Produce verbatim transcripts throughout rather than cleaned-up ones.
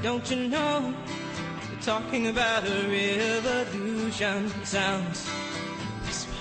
Don't you know, we're talking about a revolution. Sounds peaceful.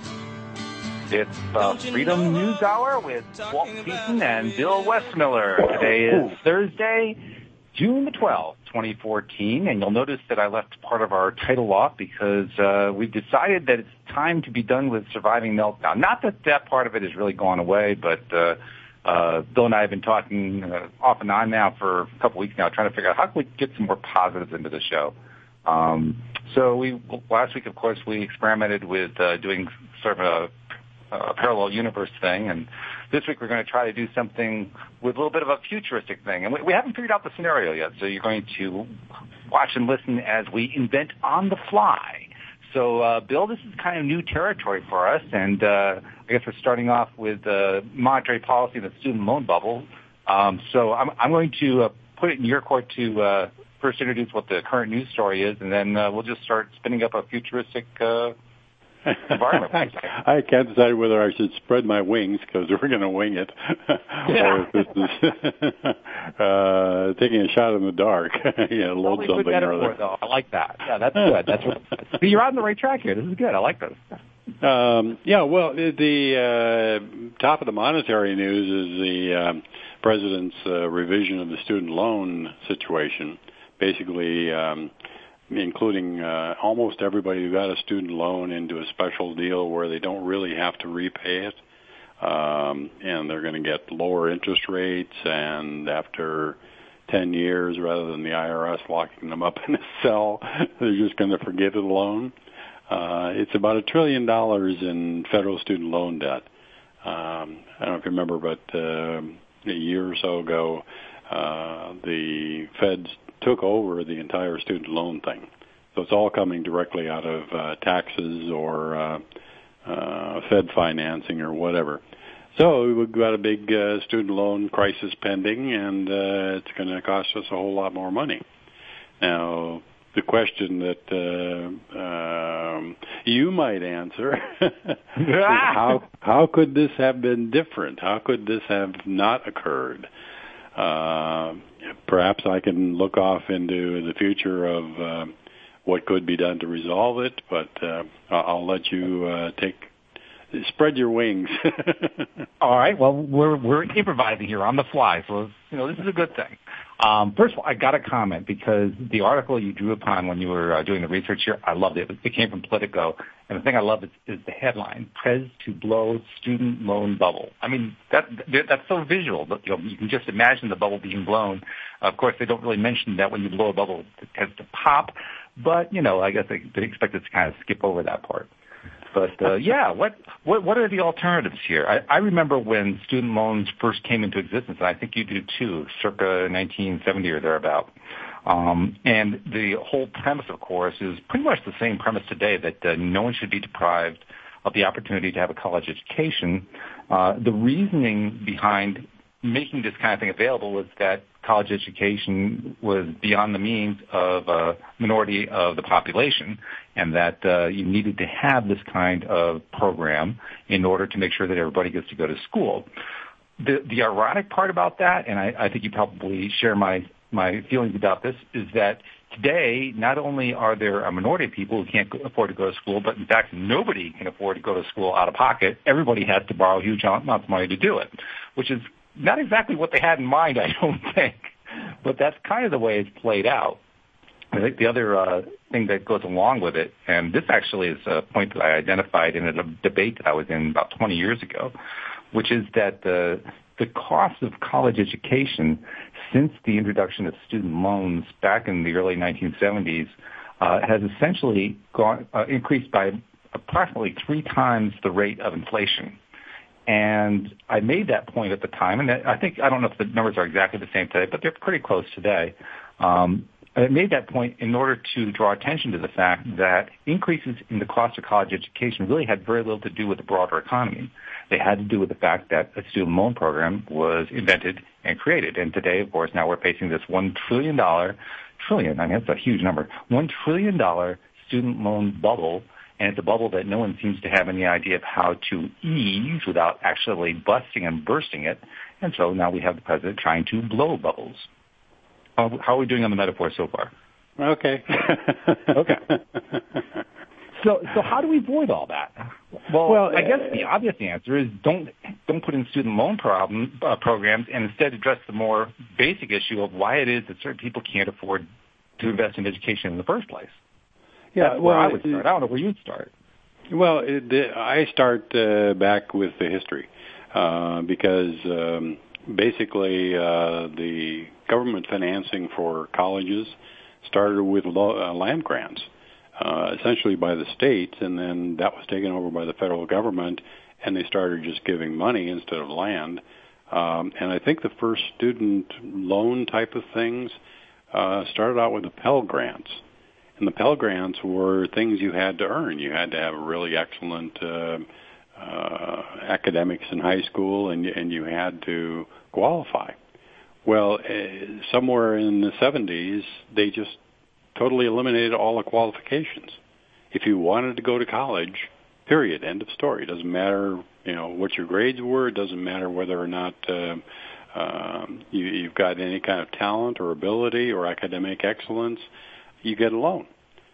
It's the Freedom News Hour with Walt Keaton and Bill Westmiller. Today is Thursday, June the twelfth, twenty fourteen, and you'll notice that I left part of our title off because uh, we've decided that it's time to be done with Surviving Meltdown. Not that that part of it has really gone away, but uh, uh, Bill and I have been talking uh, off and on now for a couple weeks now, trying to figure out how can we get some more positives into the show. Um, so we last week, of course, we experimented with uh, doing sort of a a parallel universe thing, and this week we're going to try to do something with a little bit of a futuristic thing, and we, we haven't figured out the scenario yet, so you're going to watch and listen as we invent on the fly. So, uh, Bill, this is kind of new territory for us, and uh, I guess we're starting off with uh, monetary policy and the student loan bubble. Um, so I'm, I'm going to uh, put it in your court to uh, first introduce what the current news story is, and then uh, we'll just start spinning up a futuristic uh environment. I can't decide whether I should spread my wings because we're going to wing it, or if this is uh, taking a shot in the dark. yeah, load Probably something good or metaphor, other. though. I like that. Yeah, that's good. That's what, see, you're on the right track here. This is good. I like this. Um, yeah, well, the, the uh, top of the monetary news is the um, president's uh, revision of the student loan situation. Basically, um, including uh, almost everybody who got a student loan into a special deal where they don't really have to repay it, um, and they're going to get lower interest rates, and after ten years, rather than the I R S locking them up in a cell, they're just going to forgive the loan. Uh, it's about a trillion dollars in federal student loan debt. Um, I don't know if you remember, but uh, a year or so ago, uh, the feds took over the entire student loan thing. So it's all coming directly out of uh, taxes or uh, uh, Fed financing or whatever. So we've got a big uh, student loan crisis pending, and uh, it's going to cost us a whole lot more money. Now, the question that uh, um, you might answer is how, how could this have been different? How could this have not occurred? Uh, perhaps I can look off into the future of uh, what could be done to resolve it, but uh, I'll let you uh, take spread your wings. All right. Well, we're we're improvising here on the fly, so you know this is a good thing. Um, first of all, I got a comment because the article you drew upon when you were uh, doing the research here, I loved it. It came from Politico, and the thing I love is, is the headline: "Prez to blow student loan bubble." I mean, that that's so visual. But, you know, you can just imagine the bubble being blown. Of course, they don't really mention that when you blow a bubble, it tends to pop. But you know, I guess they, they expect us to kind of skip over that part. But uh, yeah, what, what what are the alternatives here? I, I remember when student loans first came into existence, and I think you do too, circa nineteen seventy or thereabout. Um, and the whole premise, of course, is pretty much the same premise today, that uh, no one should be deprived of the opportunity to have a college education. Uh, the reasoning behind making this kind of thing available was that college education was beyond the means of a minority of the population, and that uh, you needed to have this kind of program in order to make sure that everybody gets to go to school. The, the ironic part about that, and I, I think you probably share my, my feelings about this, is that today not only are there a minority of people who can't afford to go to school, but in fact nobody can afford to go to school out of pocket. Everybody has to borrow huge amounts of money to do it, which is not exactly what they had in mind, I don't think, but that's kind of the way it's played out. I think the other uh, thing that goes along with it, and this actually is a point that I identified in a debate that I was in about twenty years ago, which is that the the cost of college education since the introduction of student loans back in the early nineteen seventies uh, has essentially gone, uh, increased by approximately three times the rate of inflation. And I made that point at the time, and I think, I don't know if the numbers are exactly the same today, but they're pretty close today. Um, I made that point in order to draw attention to the fact that increases in the cost of college education really had very little to do with the broader economy. They had to do with the fact that a student loan program was invented and created. And today, of course, now we're facing this one trillion dollars, trillion, I mean, that's a huge number, one trillion dollars student loan bubble. And it's a bubble that no one seems to have any idea of how to ease without actually busting and bursting it. And so now we have the president trying to blow bubbles. How, how are we doing on the metaphor so far? Okay. Okay. So, so how do we avoid all that? Well, well I guess the obvious answer is don't don't put in student loan problem, uh, programs, and instead address the more basic issue of why it is that certain people can't afford to invest in education in the first place. Yeah, That's well, where I would start. I don't know where you'd start. Well, it, the, I start uh, back with the history uh, because um, basically uh, the government financing for colleges started with lo- uh, land grants. Uh, essentially by the states, and then that was taken over by the federal government, and they started just giving money instead of land. Um, and I think the first student loan type of things uh, started out with the Pell Grants. And the Pell Grants were things you had to earn. You had to have a really excellent uh, uh, academics in high school, and, and you had to qualify. Well, uh, somewhere in the seventies, they just totally eliminated all the qualifications. If you wanted to go to college, period, end of story. It doesn't matter, you know, what your grades were. It doesn't matter whether or not uh, um, you, you've got any kind of talent or ability or academic excellence. You get a loan.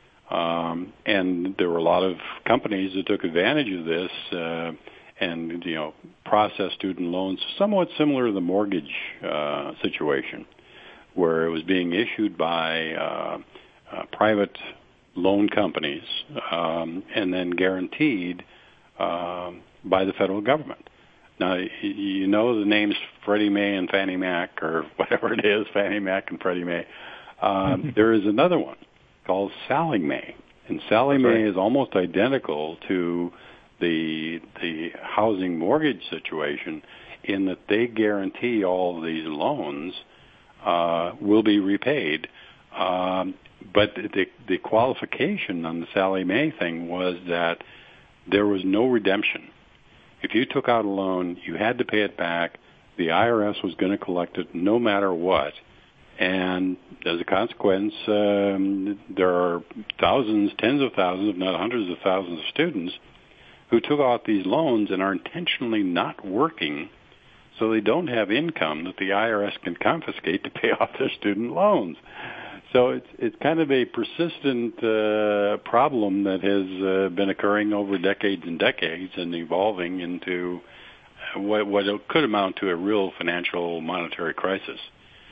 Um, and there were a lot of companies that took advantage of this uh, and, you know, processed student loans somewhat similar to the mortgage uh, situation, where it was being issued by uh, Uh, private loan companies um, and then guaranteed uh, by the federal government. Now, you know the names Freddie Mae and Fannie Mac, or whatever it is, Fannie Mac and Freddie Mae. Um, there is another one called Sallie Mae, and Sallie That's Mae right. is almost identical to the the housing mortgage situation in that they guarantee all of these loans uh, will be repaid. Um, But the the qualification on the Sallie Mae thing was that there was no redemption. If you took out a loan, you had to pay it back. The I R S was going to collect it no matter what. And as a consequence, um, there are thousands, tens of thousands, if not hundreds of thousands of students who took out these loans and are intentionally not working, so they don't have income that the I R S can confiscate to pay off their student loans. So it's it's kind of a persistent uh, problem that has uh, been occurring over decades and decades and evolving into what, what could amount to a real financial monetary crisis.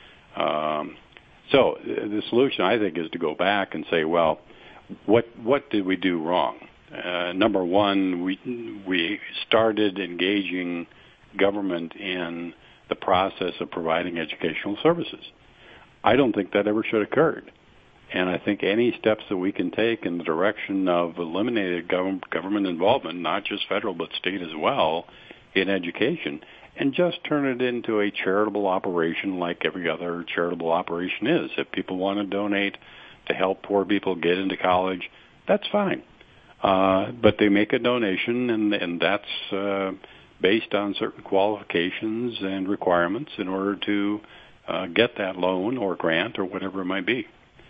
Um, so the solution, I think, is to go back and say, well, what what did we do wrong? Uh, number one, we we started engaging government in the process of providing educational services. I don't think that ever should have occurred. And I think any steps that we can take in the direction of eliminated government, government involvement, not just federal but state as well, in education, and just turn it into a charitable operation like every other charitable operation is. If people want to donate to help poor people get into college, that's fine. Uh, but they make a donation, and, and that's uh, based on certain qualifications and requirements in order to uh, get that loan or grant or whatever it might be.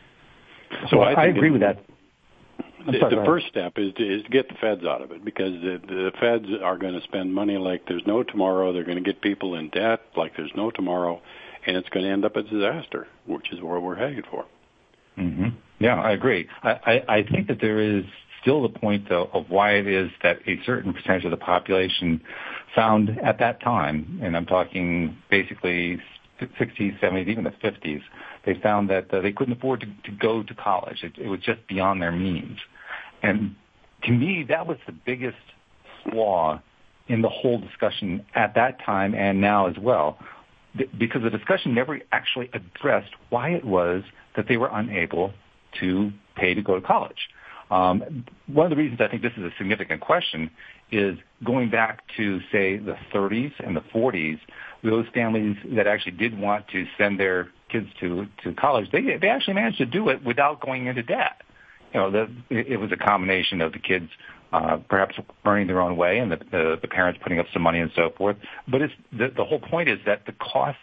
So well, I, think I agree it, with that. The, sorry, the first step is to, is to get the feds out of it, because the, the feds are going to spend money like there's no tomorrow. They're going to get people in debt like there's no tomorrow, and it's going to end up a disaster, which is where we're headed for. Mm-hmm. Yeah, I agree. I, I, I think that there is still the point, though, of why it is that a certain percentage of the population found at that time, and I'm talking basically sixties, seventies, even the fifties, they found that uh, they couldn't afford to, to go to college. It, it was just beyond their means. And to me, that was the biggest flaw in the whole discussion at that time and now as well, because the discussion never actually addressed why it was that they were unable to pay to go to college. Um, one of the reasons I think this is a significant question is going back to, say, the thirties and the forties, those families that actually did want to send their kids to, to college, they, they actually managed to do it without going into debt. You know, the, it, it was a combination of the kids uh, perhaps earning their own way and the, the, the parents putting up some money and so forth. But it's, the, the whole point is that the cost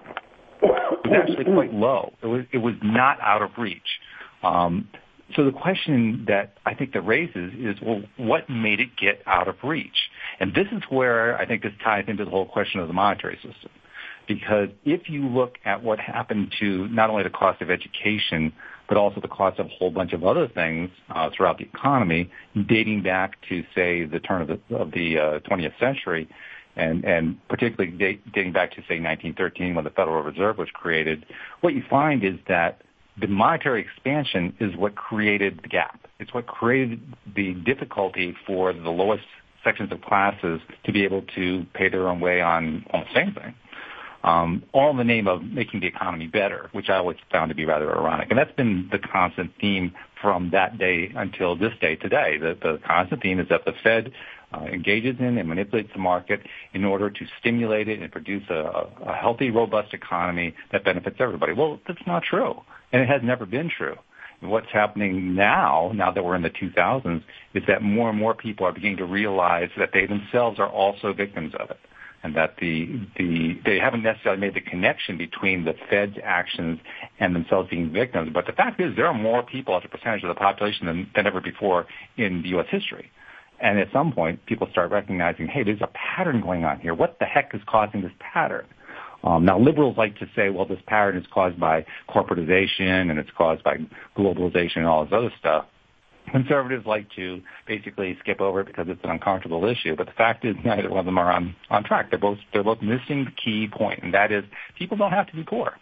was actually quite low. It was, it was not out of reach. Um, So the question that I think that raises is, well, what made it get out of reach? And this is where I think this ties into the whole question of the monetary system. Because if you look at what happened to not only the cost of education, but also the cost of a whole bunch of other things uh, throughout the economy, dating back to, say, the turn of the, of the uh, twentieth century, and, and particularly date, dating back to, say, nineteen thirteen when the Federal Reserve was created, what you find is that the monetary expansion is what created the gap. It's what created the difficulty for the lowest sections of classes to be able to pay their own way on almost anything. Um, all in the name of making the economy better, which I always found to be rather ironic. And that's been the constant theme from that day until this day today. The, the constant theme is that the Fed uh, engages in and manipulates the market in order to stimulate it and produce a, a healthy, robust economy that benefits everybody. Well, that's not true, and it has never been true. And what's happening now, now that we're in the two thousands, is that more and more people are beginning to realize that they themselves are also victims of it. And that the, the, they haven't necessarily made the connection between the Fed's actions and themselves being victims. But the fact is there are more people as a percentage of the population than, than ever before in U S history. And at some point, people start recognizing, hey, there's a pattern going on here. What the heck is causing this pattern? Um, now, liberals like to say, well, this pattern is caused by corporatization and it's caused by globalization and all this other stuff. Conservatives like to basically skip over it because it's an uncomfortable issue, but the fact is neither one of them are on, on track. They're both, they're both missing the key point, and that is people don't have to be poor.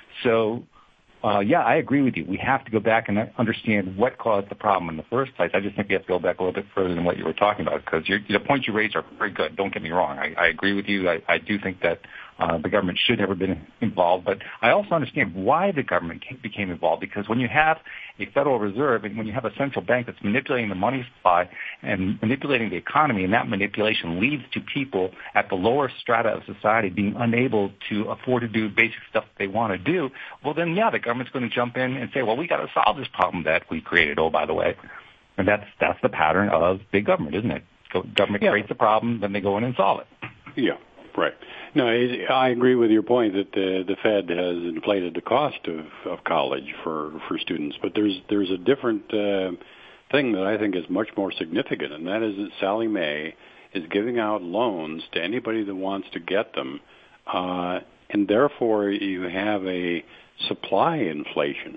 So, uh, yeah, I agree with you. We have to go back and understand what caused the problem in the first place. I just think we have to go back a little bit further than what you were talking about, because your, the points you raised are very good. Don't get me wrong. I, I agree with you. I, I do think that Uh, the government should have been involved, but I also understand why the government became involved, because when you have a Federal Reserve and when you have a central bank that's manipulating the money supply and manipulating the economy, and that manipulation leads to people at the lower strata of society being unable to afford to do basic stuff that they want to do, well then, yeah, the government's going to jump in and say, well, we got to solve this problem that we created, oh, by the way. And that's, that's the pattern of big government, isn't it? So government yeah. creates the problem, then they go in and solve it. Yeah. Right. No, I agree with your point that the, the Fed has inflated the cost of, of college for, for students, but there's there's a different uh, thing that I think is much more significant, and that is that Sallie Mae is giving out loans to anybody that wants to get them, uh, and therefore you have a supply inflation,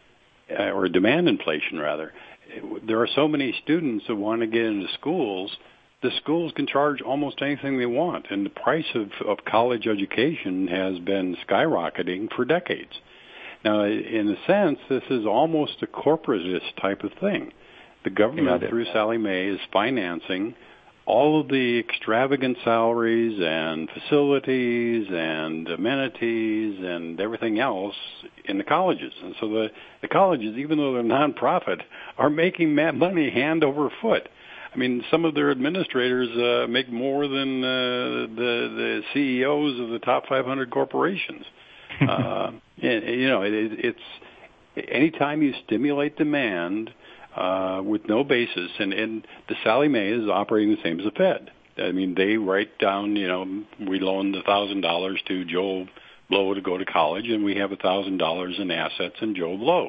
uh, or demand inflation rather. There are so many students that want to get into schools. The schools can charge almost anything they want, and the price of, of college education has been skyrocketing for decades. Now, in a sense, this is almost a corporatist type of thing. The government, yeah, through Sallie Mae, is financing all of the extravagant salaries and facilities and amenities and everything else in the colleges. And so the, the colleges, even though they're nonprofit, are making money hand over foot. I mean, some of their administrators uh, make more than uh, the the C E Os of the top five hundred corporations. uh, and, you know, it, it's anytime you stimulate demand uh, with no basis, and, and the Sallie Mae is operating the same as the Fed. I mean, they write down, you know, we loaned a thousand dollars to Joe Blow to go to college, and we have a thousand dollars in assets in Joe Blow,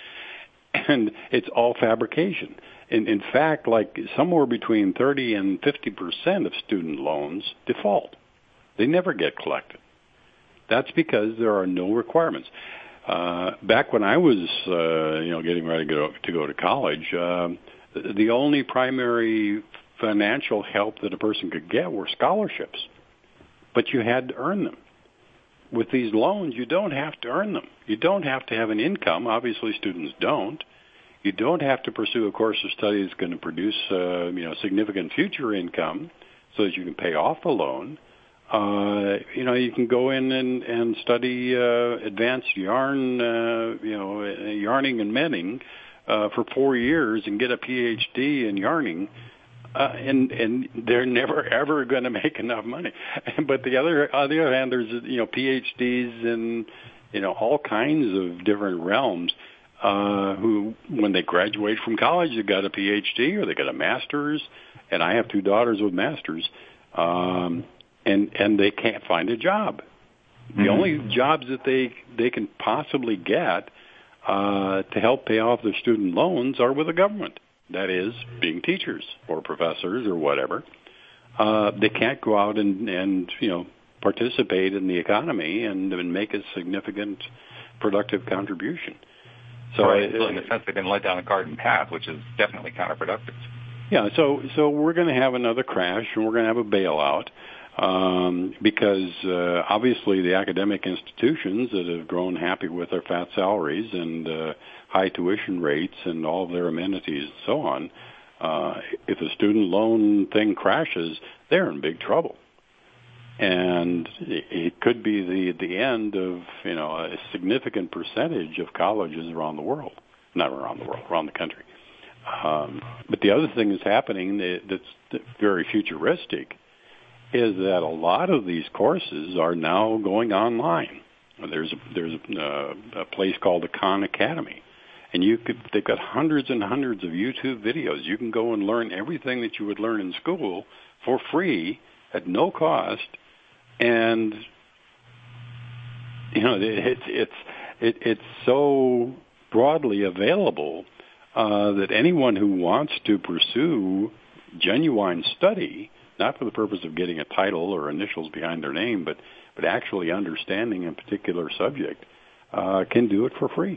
and it's all fabrication. In, in fact, like somewhere between thirty and fifty percent of student loans default. They never get collected. That's because there are no requirements. Uh, back when I was, uh, you know, getting ready to go to, go to college, uh, the only primary financial help that a person could get were scholarships, but you had to earn them. With these loans, you don't have to earn them. You don't have to have an income. Obviously, students don't. You don't have to pursue a course of study that's going to produce, uh, you know, significant future income so that you can pay off the loan. Uh, you know, you can go in and, and study uh, advanced yarn, uh, you know, yarning and mending uh, for four years and get a P H D in yarning, uh, and and they're never ever going to make enough money. But the other on the other hand, there's you know P H Ds in you know all kinds of different realms. Uh, who, when they graduate from college, they got a P H D or they got a master's, and I have two daughters with masters, um, and and they can't find a job. Mm-hmm. The only jobs that they they can possibly get uh, to help pay off their student loans are with the government. That is, being teachers or professors or whatever. Uh, they can't go out and, and you know participate in the economy and, and make a significant productive contribution. So, right. uh, so in a sense, they've been led down a garden path, which is definitely counterproductive. Yeah, so so we're going to have another crash, and we're going to have a bailout, um, because uh, obviously the academic institutions that have grown happy with their fat salaries and uh, high tuition rates and all of their amenities and so on, uh, if the student loan thing crashes, they're in big trouble. And it could be the the end of, you know, a significant percentage of colleges around the world, not around the world, around the country. Um, but the other thing that's happening that, that's very futuristic is that a lot of these courses are now going online. There's a, there's a, uh, a place called the Khan Academy, and you could they've got hundreds and hundreds of YouTube videos. You can go and learn everything that you would learn in school for free at no cost. And you know, it's it's it, it's so broadly available uh, that anyone who wants to pursue genuine study, not for the purpose of getting a title or initials behind their name, but but actually understanding a particular subject, uh, can do it for free.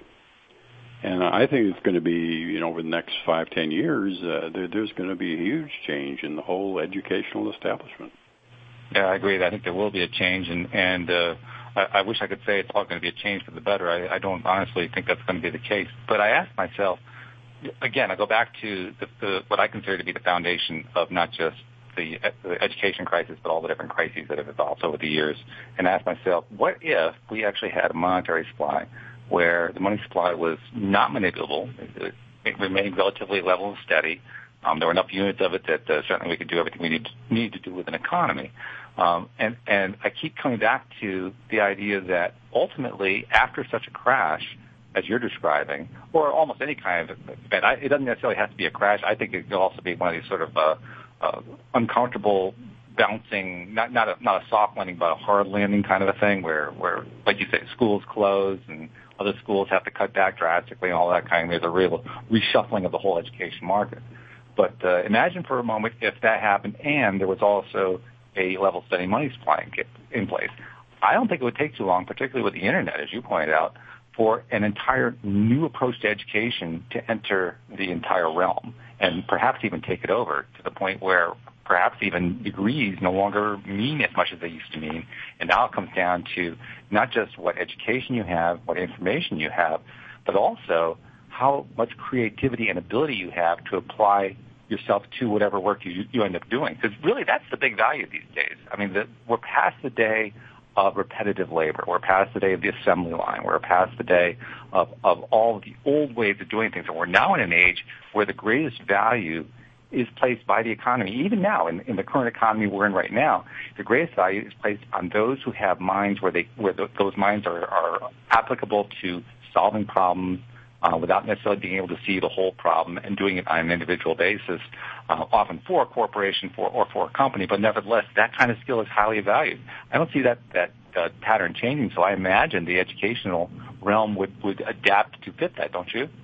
And I think it's going to be, you know, over the next five, ten years, uh, there, there's going to be a huge change in the whole educational establishment. Yeah, I agree. I think there will be a change, and, and uh, I, I wish I could say it's all going to be a change for the better. I, I don't honestly think that's going to be the case. But I ask myself, again, I go back to the, the, what I consider to be the foundation of not just the, the education crisis, but all the different crises that have evolved over the years, and ask myself, what if we actually had a monetary supply where the money supply was not manipulable, it, it remained relatively level and steady. Um, there were enough units of it that uh, certainly we could do everything we need, need to do with an economy. Um, and, and I keep coming back to the idea that ultimately, after such a crash, as you're describing, or almost any kind of event, I, it doesn't necessarily have to be a crash. I think it could also be one of these sort of uh, uh, uncomfortable bouncing, not not a, not a soft landing, but a hard landing kind of a thing where, where, like you say, schools close and other schools have to cut back drastically and all that kind of. There's a real reshuffling of the whole education market. But uh, imagine for a moment if that happened and there was also a level steady money supply in place. I don't think it would take too long, particularly with the Internet, as you pointed out, for an entire new approach to education to enter the entire realm and perhaps even take it over to the point where perhaps even degrees no longer mean as much as they used to mean. And now it comes down to not just what education you have, what information you have, but also how much creativity and ability you have to apply yourself to whatever work you, you end up doing. Because really that's the big value these days. I mean, the, we're past the day of repetitive labor. We're past the day of the assembly line. We're past the day of, of all of the old ways of doing things. And we're now in an age where the greatest value is placed by the economy. Even now, in, in the current economy we're in right now, the greatest value is placed on those who have minds where they where the, those minds are, are applicable to solving problems, Uh, without necessarily being able to see the whole problem and doing it on an individual basis, uh, often for a corporation for, or for a company, but nevertheless, that kind of skill is highly valued. I don't see that, that uh, pattern changing, so I imagine the educational realm would, would adapt to fit that, don't you?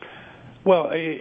Well, it,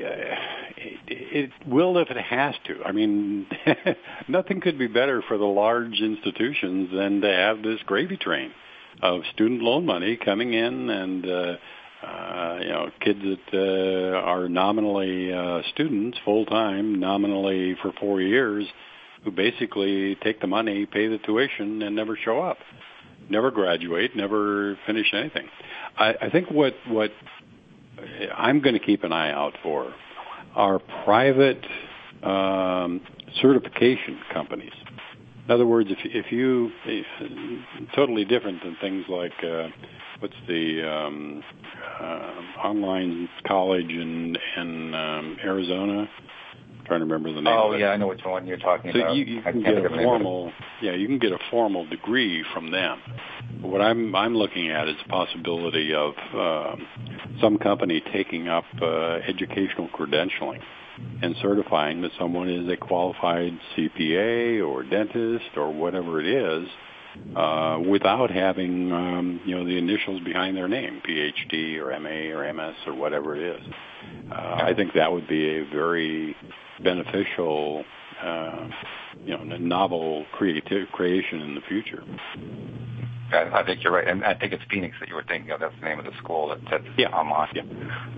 it will if it has to. I mean, nothing could be better for the large institutions than to have this gravy train of student loan money coming in and uh, Uh, you know, kids that uh, are nominally uh, students full-time, nominally for four years, who basically take the money, pay the tuition, and never show up, never graduate, never finish anything. I, I think what, what I'm going to keep an eye out for are private um, certification companies. In other words, if, if you, totally different than things like, uh, what's the um, uh, online college in, in um, Arizona? I'm trying to remember the name Oh, of it. yeah, I know which one you're talking so about. So you, you can get a formal, yeah, you can get a formal degree from them. But what I'm, I'm looking at is the possibility of uh, some company taking up uh, educational credentialing and certifying that someone is a qualified C P A or dentist or whatever it is, uh, without having, um, you know, the initials behind their name, P H D or M A or M S or whatever it is. Uh, I think that would be a very beneficial, uh, you know, novel creative creation in the future. I, I think you're right, and I think it's Phoenix that you were thinking of. That's the name of the school that sits yeah. online. Yeah,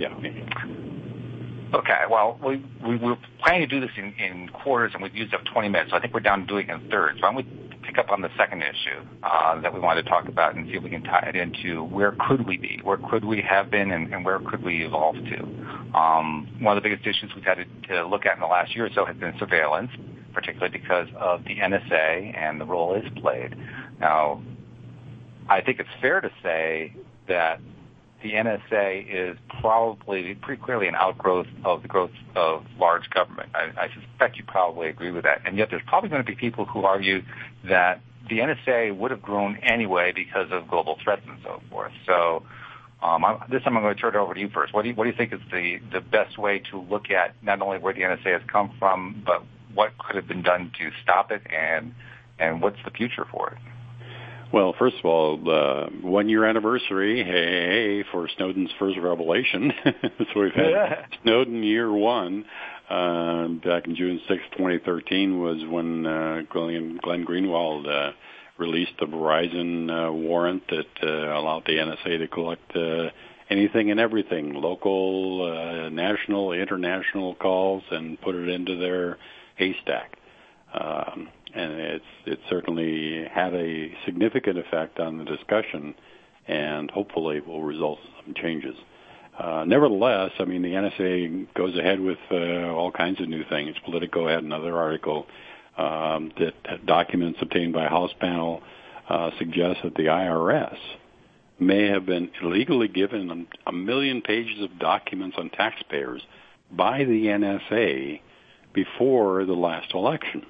yeah. Okay, well, we, we we're planning to do this in, in quarters, and we've used up twenty minutes, so I think we're down to doing it in thirds. Why don't we pick up on the second issue uh, that we wanted to talk about and see if we can tie it into where could we be, where could we have been, and, and where could we evolve to. Um, one of the biggest issues we've had to, to look at in the last year or so has been surveillance, particularly because of the N S A and the role it's played. Now, I think it's fair to say that the N S A is probably pretty clearly an outgrowth of the growth of large government. I, I suspect you probably agree with that. And yet there's probably going to be people who argue that the N S A would have grown anyway because of global threats and so forth. So um, I, this time I'm going to turn it over to you first. What do you, what do you think is the, the best way to look at not only where the N S A has come from, but what could have been done to stop it, and and what's the future for it? Well, first of all, uh, one-year anniversary, hey, hey, for Snowden's first revelation. So we've had yeah. Snowden year one. Uh, back in June sixth, twenty thirteen was when uh, Glenn, Glenn Greenwald uh, released the Verizon uh, warrant that uh, allowed the N S A to collect uh, anything and everything, local, uh, national, international calls, and put it into their haystack. Um, and it's it certainly had a significant effect on the discussion, and hopefully will result in some changes. Uh, nevertheless, I mean, the N S A goes ahead with uh, all kinds of new things. Politico had another article um, that documents obtained by a House panel uh, suggest that the I R S may have been illegally given a million pages of documents on taxpayers by the N S A before the last election.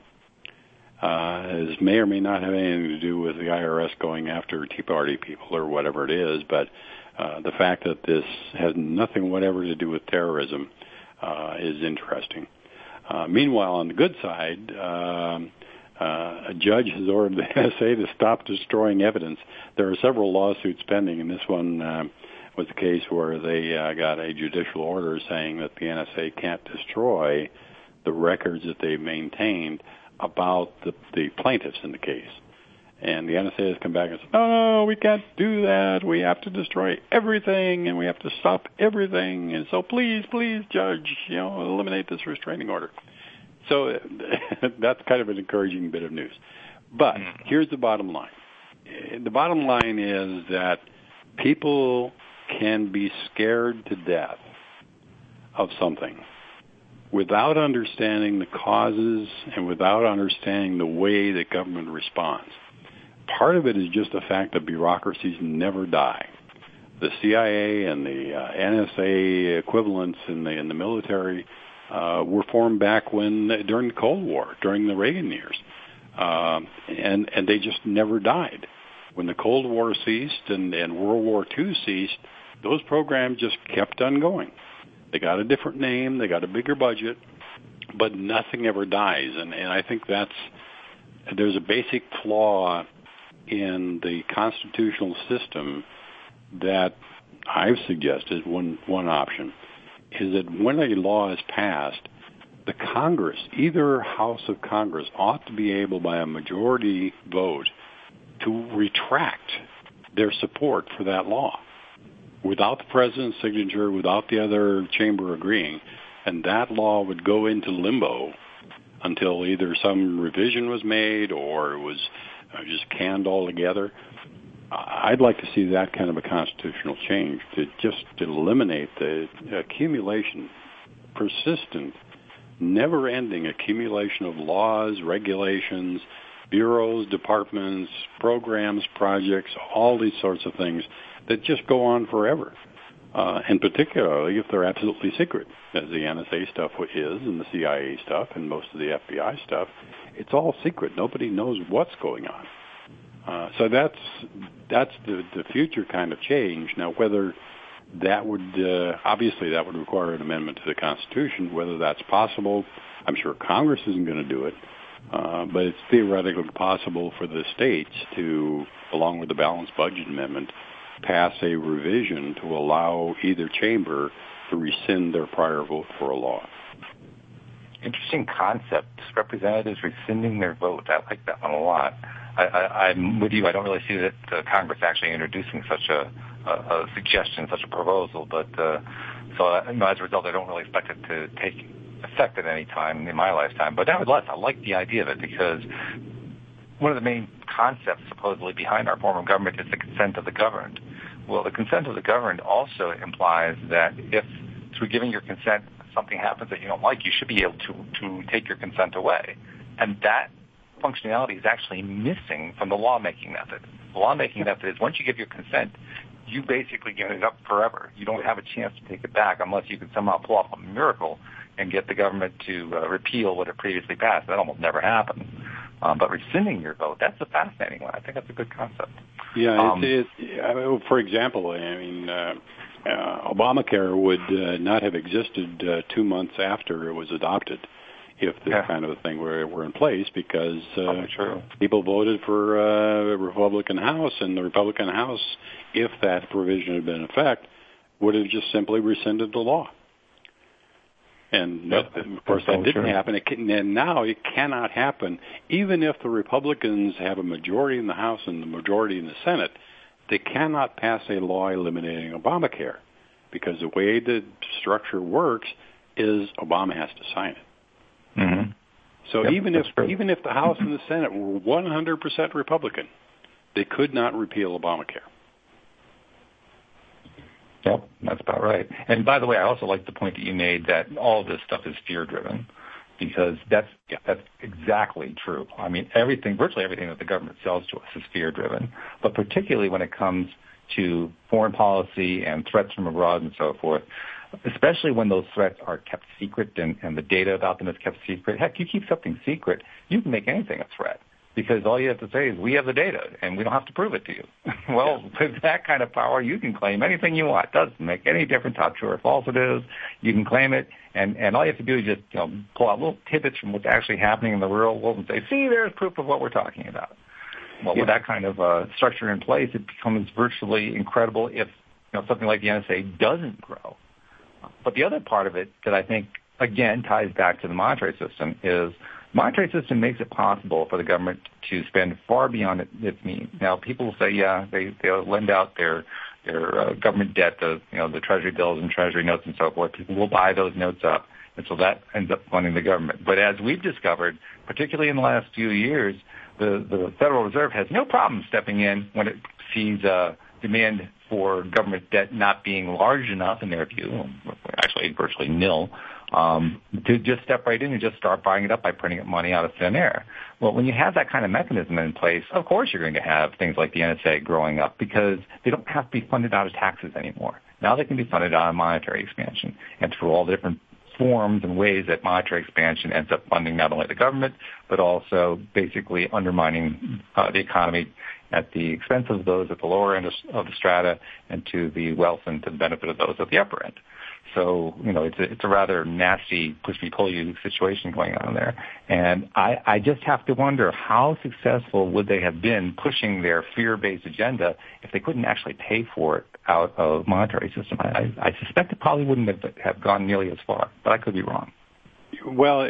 Uh, this may or may not have anything to do with the I R S going after Tea Party people or whatever it is, but uh, the fact that this has nothing whatever to do with terrorism uh, is interesting. Uh, meanwhile, on the good side, um, uh, a judge has ordered the N S A to stop destroying evidence. There are several lawsuits pending, and this one uh, was the case where they uh, got a judicial order saying that the N S A can't destroy the records that they've maintained about the, the plaintiffs in the case. And the N S A has come back and said, no, no, we can't do that. We have to destroy everything, and we have to stop everything. And so please, please, judge, you know, eliminate this restraining order. So that's kind of an encouraging bit of news. But here's the bottom line. The bottom line is that people can be scared to death of something without understanding the causes and without understanding the way that government responds. Part of it is just the fact that bureaucracies never die. The C I A and the uh, N S A equivalents in the in the military uh, were formed back when during the Cold War, during the Reagan years, uh, and and they just never died. When the Cold War ceased and, and World War Two ceased, those programs just kept on going. They got a different name, they got a bigger budget, but nothing ever dies. And, and I think that's, there's a basic flaw in the constitutional system that I've suggested, one, one option, is that when a law is passed, the Congress, either House of Congress, ought to be able by a majority vote to retract their support for that law, without the president's signature, without the other chamber agreeing, and that law would go into limbo until either some revision was made or it was uh, just canned altogether. I'd like to see that kind of a constitutional change to just eliminate the accumulation, persistent, never-ending accumulation of laws, regulations, bureaus, departments, programs, projects, all these sorts of things that just go on forever, uh, and particularly if they're absolutely secret, as the N S A stuff is and the C I A stuff and most of the F B I stuff. It's all secret. Nobody knows what's going on. Uh, so that's that's the, the future kind of change. Now, whether that would, uh, obviously that would require an amendment to the Constitution. Whether that's possible, I'm sure Congress isn't going to do it, uh, but it's theoretically possible for the states to, along with the Balanced Budget Amendment, pass a revision to allow either chamber to rescind their prior vote for a law. Interesting concept. Representatives rescinding their vote. I like that one a lot. I, I, I'm with you. I don't really see that uh, Congress actually introducing such a, a, a suggestion, such a proposal. But uh, so uh, you know, as a result, I don't really expect it to take effect at any time in my lifetime. But nevertheless, I like the idea of it because one of the main concepts supposedly behind our form of government is the consent of the governed. Well, the consent of the governed also implies that if through giving your consent something happens that you don't like, you should be able to, to take your consent away. And that functionality is actually missing from the lawmaking method. The lawmaking method is once you give your consent, you basically give it up forever. You don't have a chance to take it back unless you can somehow pull off a miracle and get the government to uh, repeal what had previously passed. That almost never happens. Um, but rescinding your vote, that's a fascinating one. I think that's a good concept. Yeah, um, it, it, I mean, for example, I mean, uh, uh, Obamacare would uh, not have existed uh, two months after it was adopted if this yeah. kind of a thing were, were in place because uh, oh, people voted for uh, a Republican House, and the Republican House, if that provision had been in effect, would have just simply rescinded the law. And yep. that, of course, that didn't happen. It can, and now it cannot happen. Even if the Republicans have a majority in the House and the majority in the Senate, they cannot pass a law eliminating Obamacare because the way the structure works is Obama has to sign it. Mm-hmm. So yep, even if true. even if the House and the Senate were one hundred percent Republican, they could not repeal Obamacare. Yep, that's about right. And by the way, I also like the point that you made that all of this stuff is fear-driven, because that's yeah, that's exactly true. I mean, everything, virtually everything that the government sells to us is fear-driven, but particularly when it comes to foreign policy and threats from abroad and so forth, especially when those threats are kept secret and, and the data about them is kept secret. Heck, you keep something secret, you can make anything a threat. Because all you have to say is, we have the data, and we don't have to prove it to you. Well, yeah. with that kind of power, you can claim anything you want. It doesn't make any difference how true or false it is. You can claim it, and, and all you have to do is just you know, pull out little tidbits from what's actually happening in the real world and say, see, there's proof of what we're talking about. Well, yeah. with that kind of uh, structure in place, it becomes virtually incredible if you know, something like the N S A doesn't grow. But the other part of it that I think, again, ties back to the monetary system is monetary system makes it possible for the government to spend far beyond its means. Now, people will say, yeah, they they'll lend out their their uh, government debt, the you know the treasury bills and treasury notes and so forth. People will buy those notes up, and so that ends up funding the government. But as we've discovered, particularly in the last few years, the the Federal Reserve has no problem stepping in when it sees uh, demand for government debt not being large enough in their view, actually virtually nil. Um, to just step right in and just start buying it up by printing money out of thin air. Well, when you have that kind of mechanism in place, of course you're going to have things like the N S A growing up because they don't have to be funded out of taxes anymore. Now they can be funded out of monetary expansion and through all the different forms and ways that monetary expansion ends up funding not only the government, but also basically undermining uh, the economy at the expense of those at the lower end of, of the strata and to the wealth and to the benefit of those at the upper end. So, you know, it's a, it's a rather nasty push-me-pull-you situation going on there. And I, I just have to wonder how successful would they have been pushing their fear-based agenda if they couldn't actually pay for it out of monetary system. I, I suspect it probably wouldn't have, have gone nearly as far, but I could be wrong. Well,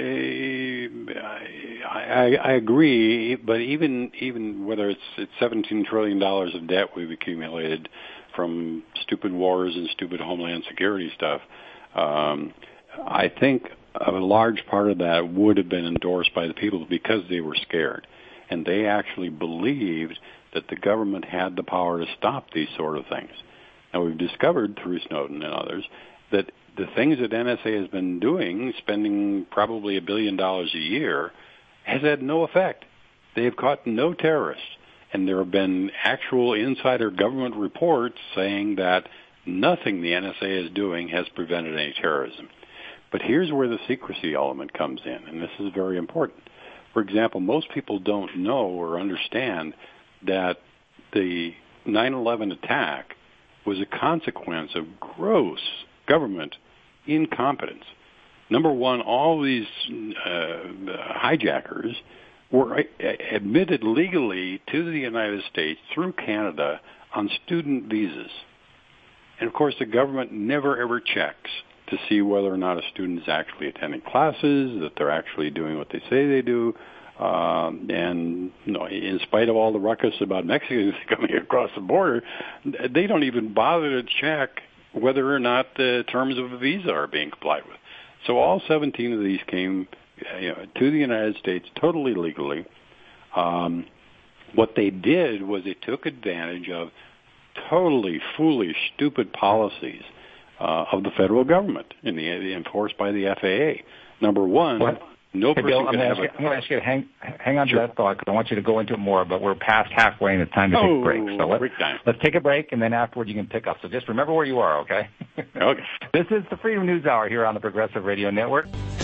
I, I agree, but even even whether it's, it's seventeen trillion dollars of debt we've accumulated from stupid wars and stupid homeland security stuff, um, I think a large part of that would have been endorsed by the people because they were scared. And they actually believed that the government had the power to stop these sort of things. Now, we've discovered through Snowden and others that the things that N S A has been doing, spending probably a billion dollars a year, has had no effect. They have caught no terrorists. And there have been actual insider government reports saying that nothing the N S A is doing has prevented any terrorism. But here's where the secrecy element comes in, and this is very important. For example, most people don't know or understand that the nine eleven attack was a consequence of gross government incompetence. Number one, all these uh, hijackers were admitted legally to the United States through Canada on student visas. And, of course, the government never, ever checks to see whether or not a student is actually attending classes, that they're actually doing what they say they do. Um, and you know, in spite of all the ruckus about Mexicans coming across the border, they don't even bother to check whether or not the terms of a visa are being complied with. So all seventeen of these came you know, to the United States totally legally. Um, what they did was they took advantage of totally foolish, stupid policies uh, of the federal government in the, enforced by the F A A. Number one, what? no hey, person Bill, can I'm have going a... to ask you to hang, hang on Sure. to that thought because I want you to go into it more, but we're past halfway and it's time to oh, take a break. So let's, break time. let's take a break, and then afterward you can pick up. So just remember where you are, okay? Okay. This is the Freedom News Hour here on the Progressive Radio Network.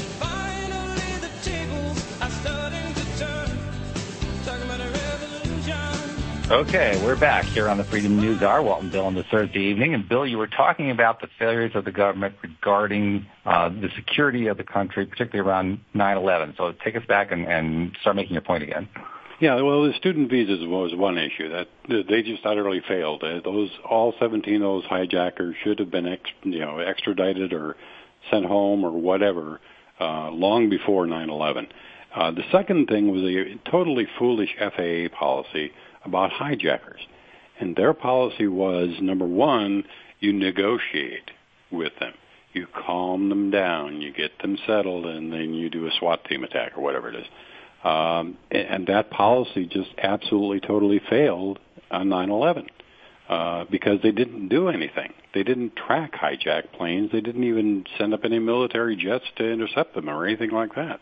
Finally the tables are starting to turn, talking about a revolution. Okay, we're back here on the Freedom News Hour. Welcome, Bill, on this Thursday evening. And, Bill, you were talking about the failures of the government regarding uh, the security of the country, particularly around nine eleven. So take us back and, and start making your point again. Yeah, well, the student visas was one issue that they just utterly failed. Uh, those all seventeen of those hijackers should have been, ex, you know, extradited or sent home or whatever uh, long before nine eleven. Uh, the second thing was a totally foolish F A A policy about hijackers, and their policy was number one, you negotiate with them, you calm them down, you get them settled, and then you do a SWAT team attack or whatever it is. Um, and, and that policy just absolutely, totally failed on nine eleven uh, because they didn't do anything. They didn't track hijacked planes. They didn't even send up any military jets to intercept them or anything like that.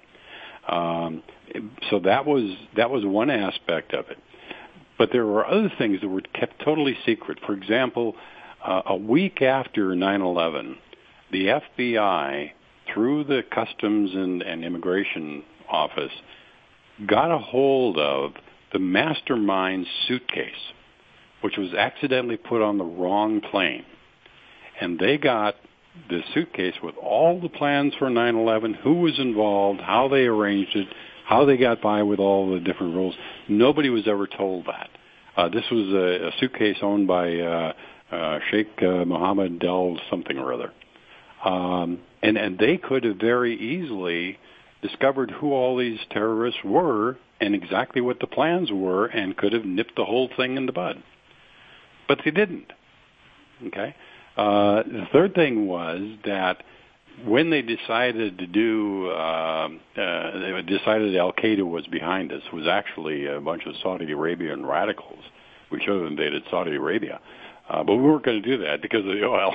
Um, so that was that was one aspect of it. But there were other things that were kept totally secret. For example, uh, a week after nine eleven, the F B I, through the Customs and, and Immigration Office, got a hold of the mastermind's suitcase, which was accidentally put on the wrong plane. And they got the suitcase with all the plans for nine eleven, who was involved, how they arranged it, how they got by with all the different rules. Nobody was ever told that. Uh, this was a, a suitcase owned by uh, uh, Sheikh uh, Mohammed Del something or other. Um, and, and they could have very easily discovered who all these terrorists were and exactly what the plans were and could have nipped the whole thing in the bud. But they didn't. Okay? Uh, the third thing was that when they decided to do, uh, uh, they decided Al-Qaeda was behind this, was actually a bunch of Saudi Arabian radicals. We should have invaded Saudi Arabia. Uh, but we weren't going to do that because of the oil.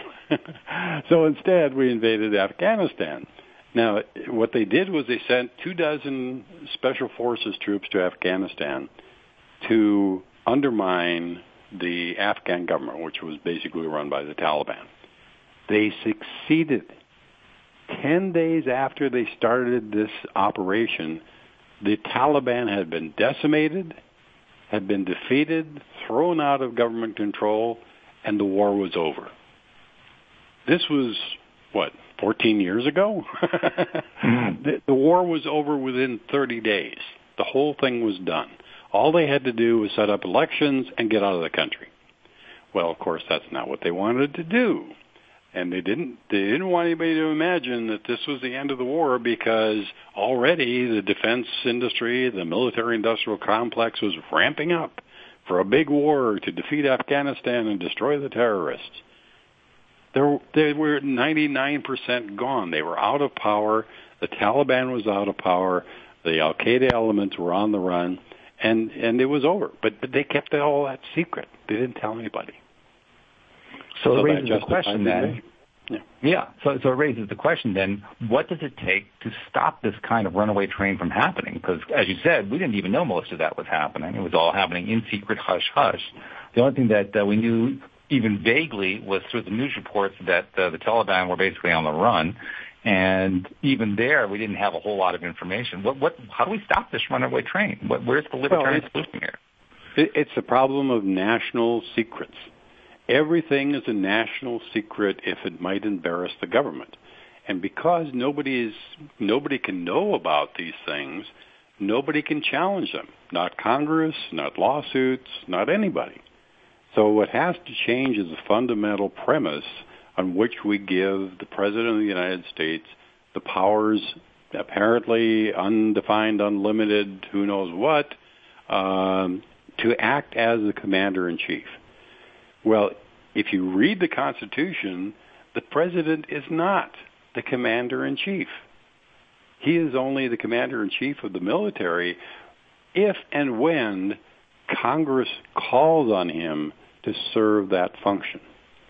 So instead, we invaded Afghanistan. Now, what they did was they sent two dozen special forces troops to Afghanistan to undermine the Afghan government, which was basically run by the Taliban. They succeeded. Ten days after they started this operation, the Taliban had been decimated, had been defeated, thrown out of government control, and the war was over. This was, what, fourteen years ago? mm-hmm. the, the war was over within thirty days. The whole thing was done. All they had to do was set up elections and get out of the country. Well, of course, that's not what they wanted to do. And they didn't they didn't want anybody to imagine that this was the end of the war because already the defense industry, the military-industrial complex was ramping up for a big war to defeat Afghanistan and destroy the terrorists. They they were ninety-nine percent gone. They were out of power. The Taliban was out of power. The Al-Qaeda elements were on the run, and, and it was over. But, but they kept all that secret. They didn't tell anybody. So, So it raises that the question then. Yeah. Yeah. So, so it raises the question then, what does it take to stop this kind of runaway train from happening? Because, as you said, we didn't even know most of that was happening. It was all happening in secret, hush, hush. The only thing that uh, we knew even vaguely was through the news reports that uh, the Taliban were basically on the run. And even there, we didn't have a whole lot of information. What, what, how do we stop this runaway train? What, where's the libertarian well, solution here? It, it's a problem of national secrets. Everything is a national secret if it might embarrass the government. And because nobody is, nobody can know about these things, nobody can challenge them. Not Congress, not lawsuits, not anybody. So what has to change is the fundamental premise on which we give the President of the United States the powers, apparently undefined, unlimited, who knows what, um, to act as the commander-in-chief. Well, if you read the Constitution, the President is not the commander-in-chief. He is only the commander-in-chief of the military if and when Congress calls on him to serve that function.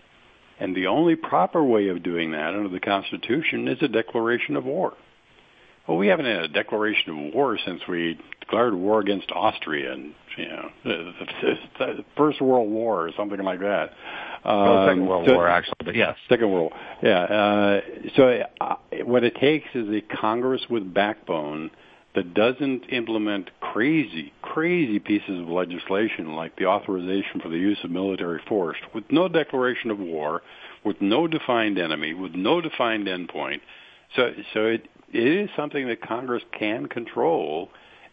And the only proper way of doing that under the Constitution is a declaration of war. Well, we haven't had a declaration of war since we declared war against Austria, and you know, the, the, the First World War or something like that. Well, um, Second World so, War, actually, but yes. Second World War, yeah. Uh, so uh, what it takes is a Congress with backbone that doesn't implement crazy, crazy pieces of legislation like the authorization for the use of military force, with no declaration of war, with no defined enemy, with no defined endpoint. So, so it, it is something that Congress can control,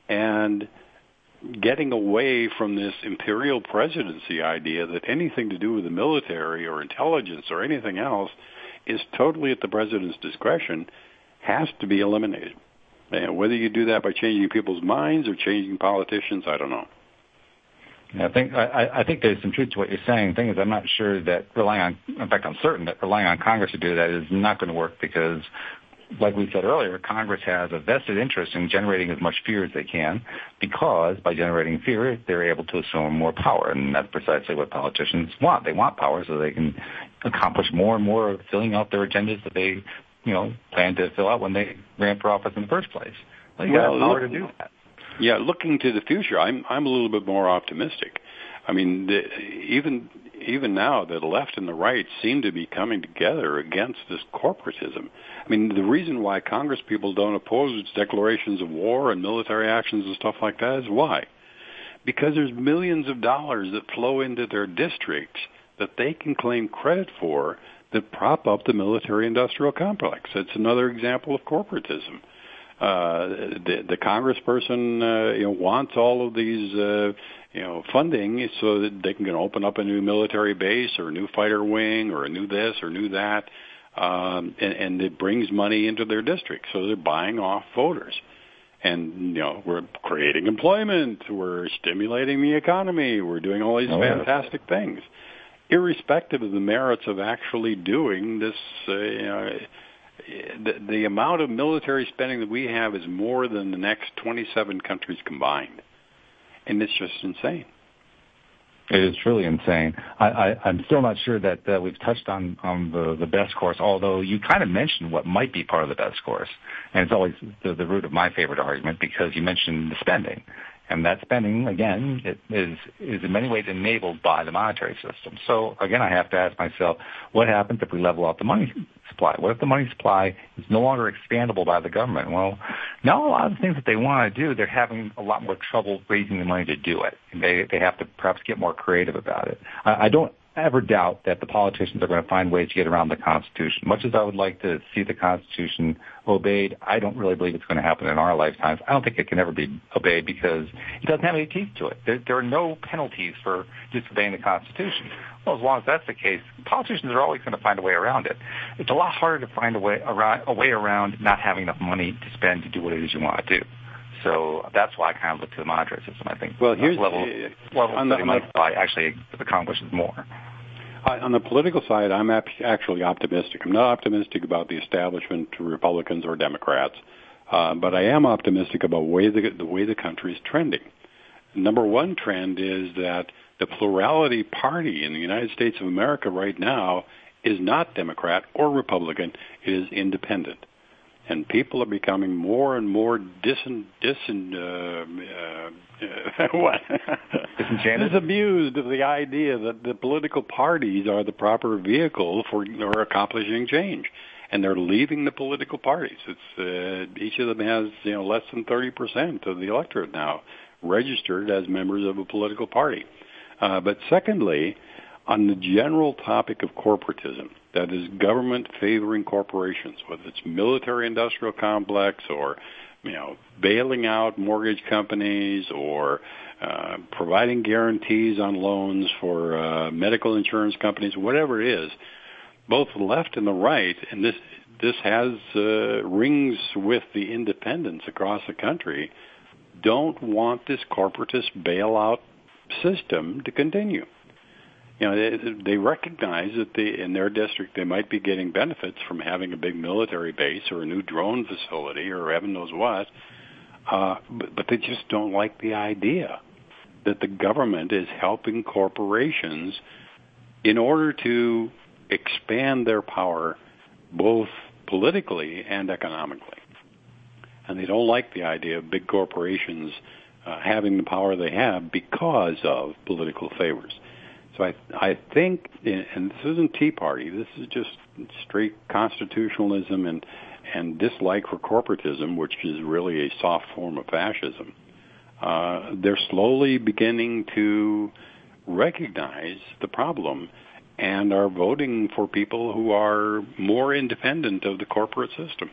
and getting away from this imperial presidency idea that anything to do with the military or intelligence or anything else is totally at the president's discretion has to be eliminated. And whether you do that by changing people's minds or changing politicians, I don't know. Yeah, I think I, I think there's some truth to what you're saying. The thing is, I'm not sure that relying on, in fact, I'm certain that relying on Congress to do that is not going to work because, like we said earlier, Congress has a vested interest in generating as much fear as they can, because by generating fear, they're able to assume more power, and that's precisely what politicians want. They want power so they can accomplish more and more of filling out their agendas that they, you know, plan to fill out when they ran for office in the first place. Well, you well, got power to do that. Yeah, looking to the future, I'm I'm a little bit more optimistic. I mean, the, even even now, the left and the right seem to be coming together against this corporatism. I mean, the reason why Congress people don't oppose its declarations of war and military actions and stuff like that is why? Because there's millions of dollars that flow into their districts that they can claim credit for that prop up the military-industrial complex. It's another example of corporatism. Uh, the, the congressperson, uh, you know, wants all of these, uh, you know, funding so that they can open up a new military base or a new fighter wing or a new this or new that, um, and, and it brings money into their district. So they're buying off voters. And, you know, we're creating employment, we're stimulating the economy, we're doing all these oh, fantastic yeah. things, irrespective of the merits of actually doing this, uh, you know, The, the amount of military spending that we have is more than the next twenty-seven countries combined. And it's just insane. It is truly insane. I, I, I'm still not sure that uh, we've touched on, on the, the best course, although you kind of mentioned what might be part of the best course. And it's always the, the root of my favorite argument, because you mentioned the spending. And that spending, again, it is is in many ways enabled by the monetary system. So, again, I have to ask myself, what happens if we level out the money supply? What if the money supply is no longer expandable by the government? Well, now a lot of the things that they want to do, they're having a lot more trouble raising the money to do it. They they have to perhaps get more creative about it. I, I don't ever doubt that the politicians are going to find ways to get around the Constitution. Much as I would like to see the Constitution obeyed, I don't really believe it's going to happen in our lifetimes. I don't think it can ever be obeyed because it doesn't have any teeth to it. There, there are no penalties for disobeying the Constitution. Well, as long as that's the case, politicians are always going to find a way around it. It's a lot harder to find a way around, a way around not having enough money to spend to do what it is you want to do. So that's why I kind of look to the monetary system. I think well, here's level, uh, level on the, that might buy actually accomplishes more. On the political side, I'm actually optimistic. I'm not optimistic about the establishment, Republicans or Democrats, uh, but I am optimistic about way the, the way the country is trending. Number one trend is that the plurality party in the United States of America right now is not Democrat or Republican. It is independent. And people are becoming more and more disin, disin, uh, uh, what? disenchanted, disamused of the idea that the political parties are the proper vehicle for, for accomplishing change, and they're leaving the political parties. It's uh, each of them has, you know, less than thirty percent of the electorate now registered as members of a political party. Uh, but secondly, on the general topic of corporatism, that is government favoring corporations, whether it's military-industrial complex or, you know, bailing out mortgage companies or uh, providing guarantees on loans for uh, medical insurance companies, whatever it is, both the left and the right, and this this has uh, rings with the independents across the country, don't want this corporatist bailout system to continue. You know, they, they recognize that they, in their district they might be getting benefits from having a big military base or a new drone facility or heaven knows what, uh, but, but they just don't like the idea that the government is helping corporations in order to expand their power both politically and economically. And they don't like the idea of big corporations uh, having the power they have because of political favors. So I, I think, and this isn't Tea Party, this is just straight constitutionalism and, and dislike for corporatism, which is really a soft form of fascism. Uh, they're slowly beginning to recognize the problem and are voting for people who are more independent of the corporate system.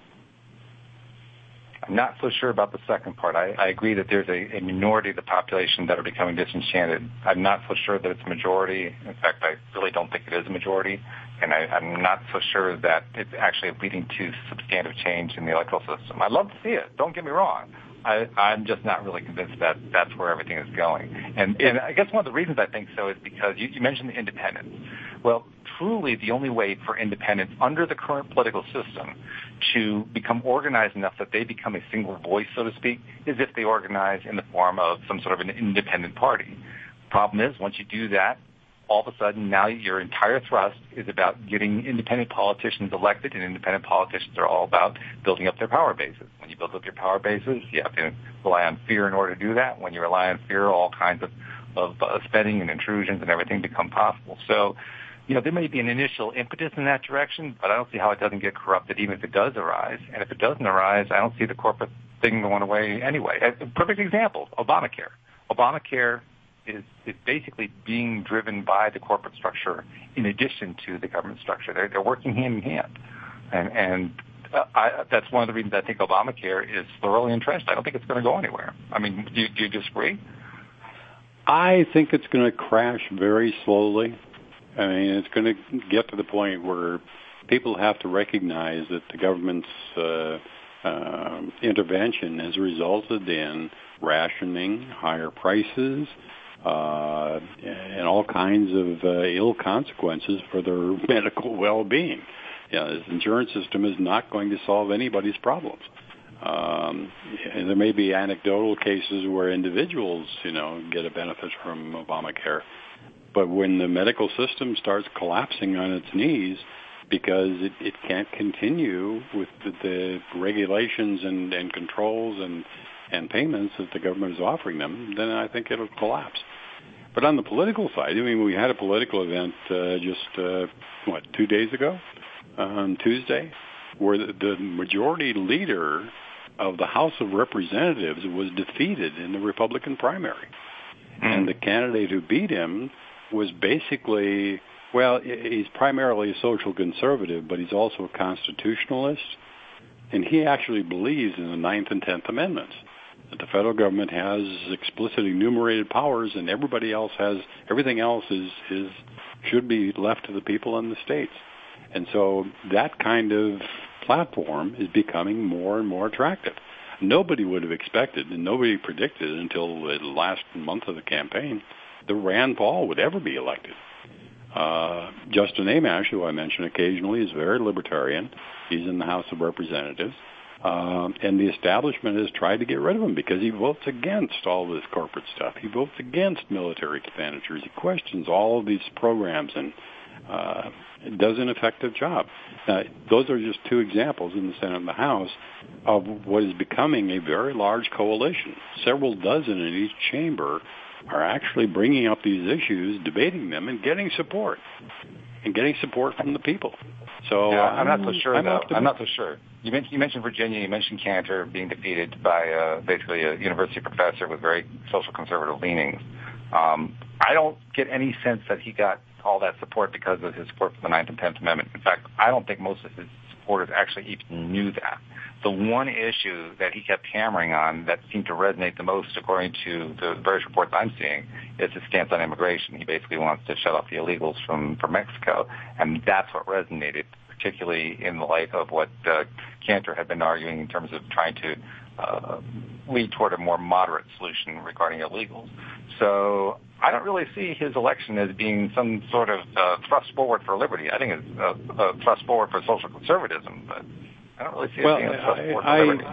I'm not so sure about the second part. I, I agree that there's a, a minority of the population that are becoming disenchanted. I'm not so sure that it's a majority. In fact, I really don't think it is a majority. And I, I'm not so sure that it's actually leading to substantive change in the electoral system. I'd love to see it. Don't get me wrong. I, I'm just not really convinced that that's where everything is going. And, and I guess one of the reasons I think so is because you, you mentioned the independents. Well, truly the only way for independents under the current political system to become organized enough that they become a single voice, so to speak, is if they organize in the form of some sort of an independent party. Problem is, once you do that, all of a sudden now your entire thrust is about getting independent politicians elected, and independent politicians are all about building up their power bases. When you build up your power bases, you have to rely on fear in order to do that. When you rely on fear, all kinds of, of uh, spending and intrusions and everything become possible. So, you know, there may be an initial impetus in that direction, but I don't see how it doesn't get corrupted even if it does arise. And if it doesn't arise, I don't see the corporate thing going away anyway. A perfect example, Obamacare. Obamacare is, is basically being driven by the corporate structure in addition to the government structure. They're, they're working hand in hand. And, and uh, I, that's one of the reasons I think Obamacare is thoroughly entrenched. I don't think it's going to go anywhere. I mean, do you, do you disagree? I think it's going to crash very slowly. I mean, it's going to get to the point where people have to recognize that the government's uh, uh, intervention has resulted in rationing, higher prices, uh, and all kinds of uh, ill consequences for their medical well-being. You know, this insurance system is not going to solve anybody's problems. Um, and there may be anecdotal cases where individuals, you know, get a benefit from Obamacare. But when the medical system starts collapsing on its knees because it, it can't continue with the, the regulations and, and controls and, and payments that the government is offering them, then I think it'll collapse. But on the political side, I mean, we had a political event uh, just, uh, what, two days ago, on Tuesday, where the, the majority leader of the House of Representatives was defeated in the Republican primary. Mm. And the candidate who beat him was basically, well, he's primarily a social conservative, but he's also a constitutionalist. And he actually believes in the Ninth and Tenth Amendments, that the federal government has explicit enumerated powers and everybody else has, everything else is, is should be left to the people in the states. And so that kind of platform is becoming more and more attractive. Nobody would have expected, and nobody predicted until the last month of the campaign, that Rand Paul would ever be elected. Uh, Justin Amash, who I mention occasionally, is very libertarian. He's in the House of Representatives. Um, and the establishment has tried to get rid of him because he votes against all this corporate stuff. He votes against military expenditures. He questions all of these programs and uh, does an effective job. Now, those are just two examples in the Senate and the House of what is becoming a very large coalition. Several dozen in each chamber are actually bringing up these issues, debating them, and getting support, and getting support from the people. So yeah, I'm, I'm not so sure. I'm, though. I'm not so sure. You mentioned, you mentioned Virginia. You mentioned Cantor being defeated by uh, basically a university professor with very social conservative leanings. Um, I don't get any sense that he got all that support because of his support for the Ninth and Tenth Amendment. In fact, I don't think most of his support supporters actually even knew that. The one issue that he kept hammering on that seemed to resonate the most, according to the various reports I'm seeing, is his stance on immigration. He basically wants to shut off the illegals from, from Mexico, and that's what resonated, particularly in the light of what uh, Cantor had been arguing in terms of trying to uh, lead toward a more moderate solution regarding illegals. So I don't really see his election as being some sort of uh, thrust forward for liberty. I think it's a, a thrust forward for social conservatism, but I don't really see it well, being a thrust forward I, for liberty.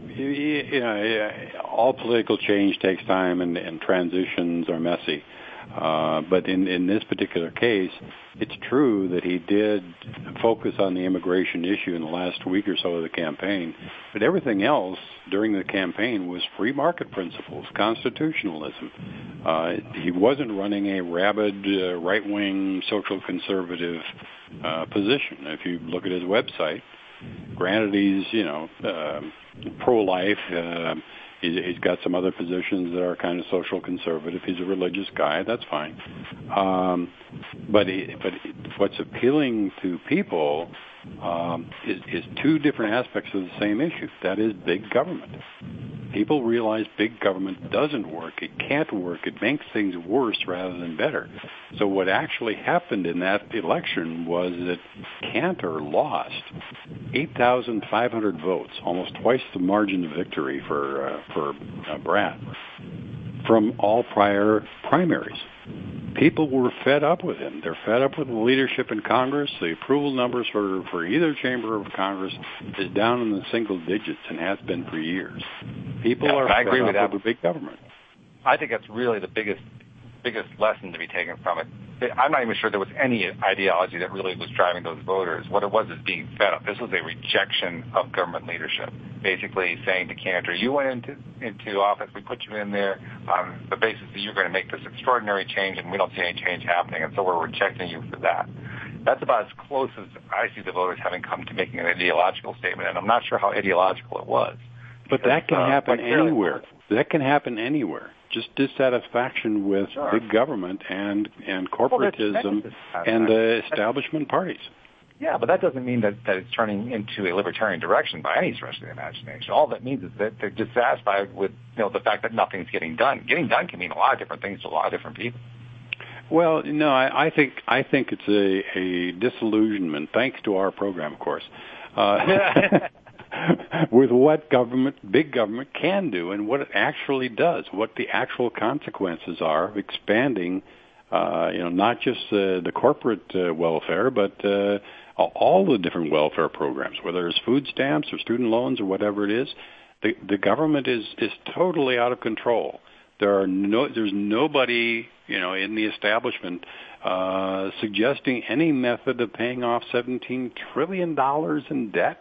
I, you know, all political change takes time, and, and transitions are messy. Uh, but in, in this particular case, it's true that he did focus on the immigration issue in the last week or so of the campaign. But everything else during the campaign was free market principles, constitutionalism. Uh, he wasn't running a rabid uh, right-wing social conservative uh, position. If you look at his website, granted he's, you know, uh, pro-life, uh, he's got some other positions that are kind of social conservative. He's a religious guy. That's fine. Um, but he, but what's appealing to people um, is, is two different aspects of the same issue. That is big government. People realize big government doesn't work. It can't work. It makes things worse rather than better. So what actually happened in that election was that Cantor lost eight thousand five hundred votes, almost twice the margin of victory for uh, for uh, Brat, from all prior primaries. People were fed up with him. They're fed up with the leadership in Congress. The approval numbers for, for either chamber of Congress is down in the single digits and has been for years. People yeah, are I fed agree up with that. with the big government. I think that's really the biggest biggest lesson to be taken from it. I'm not even sure there was any ideology that really was driving those voters. What it was is being fed up. This was a rejection of government leadership, basically saying to Cantor, you went into into office, we put you in there on the basis that you're going to make this extraordinary change, and we don't see any change happening, and so we're rejecting you for that. That's about as close as I see the voters having come to making an ideological statement, and I'm not sure how ideological it was. But because, that can uh, happen clearly, anywhere. That can happen anywhere. Just dissatisfaction with sure. big government and and corporatism well, and the establishment parties. Yeah, but that doesn't mean that, that it's turning into a libertarian direction by any stretch of the imagination. All that means is that they're dissatisfied with, you know, the fact that nothing's getting done. Getting done can mean a lot of different things to a lot of different people. Well, no, I, I think I think it's a, a disillusionment, thanks to our program, of course, uh, with what government, big government, can do and what it actually does, what the actual consequences are of expanding, uh, you know, not just uh, the corporate uh, welfare, but uh, all the different welfare programs, whether it's food stamps or student loans or whatever it is. The, the government is, is totally out of control. There are no, there's nobody, you know, in the establishment uh, suggesting any method of paying off seventeen trillion dollars in debt.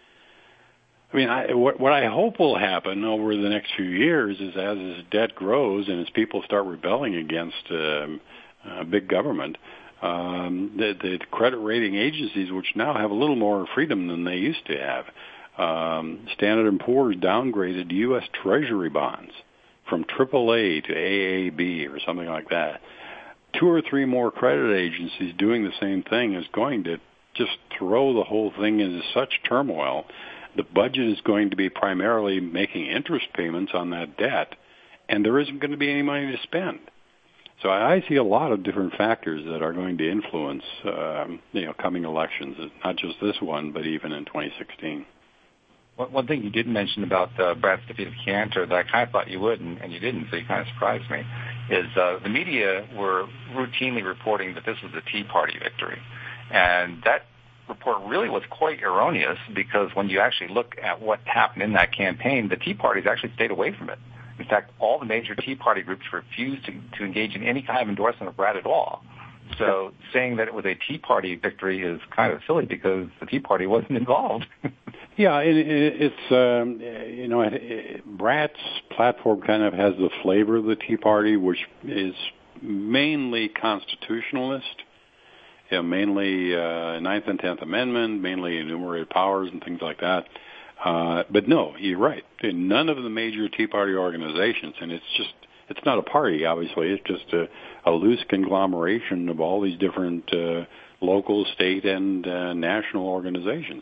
I mean, I, what, what I hope will happen over the next few years is as this debt grows and as people start rebelling against um, uh, big government, um, the, the credit rating agencies, which now have a little more freedom than they used to have, um, Standard and Poor's downgraded U S Treasury bonds from triple A to A A B or something like that. Two or three more credit agencies doing the same thing is going to just throw the whole thing into such turmoil. The budget is going to be primarily making interest payments on that debt, and there isn't going to be any money to spend. So I see a lot of different factors that are going to influence, um, you know, coming elections, not just this one, but even in twenty sixteen. One thing you did mention about uh, Brad's defeat of Cantor that I kind of thought you would, and, and you didn't, so you kind of surprised me, is uh, the media were routinely reporting that this was a Tea Party victory. And that report really was quite erroneous because when you actually look at what happened in that campaign, the Tea Parties actually stayed away from it. In fact, all the major Tea Party groups refused to, to engage in any kind of endorsement of Brad at all. So saying that it was a Tea Party victory is kind of silly because the Tea Party wasn't involved. Yeah, it, it, it's, um, you know, it, it, Brad's platform kind of has the flavor of the Tea Party, which is mainly constitutionalist, you know, mainly uh, Ninth and Tenth Amendment, mainly enumerated powers and things like that. Uh, but no, you're right. None of the major Tea Party organizations, and it's just, it's not a party, obviously. It's just a, a loose conglomeration of all these different uh, local, state, and uh, national organizations.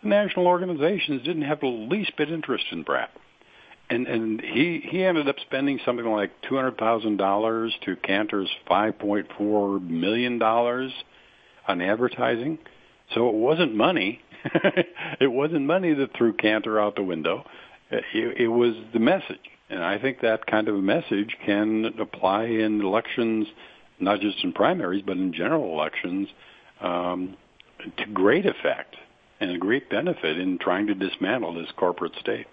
The national organizations didn't have the least bit interest in Brad. And and he, he ended up spending something like two hundred thousand dollars to Cantor's five point four million dollars on advertising. So it wasn't money. It wasn't money that threw Cantor out the window. It, it was the message. And I think that kind of a message can apply in elections, not just in primaries, but in general elections, um, to great effect and a great benefit in trying to dismantle this corporate state.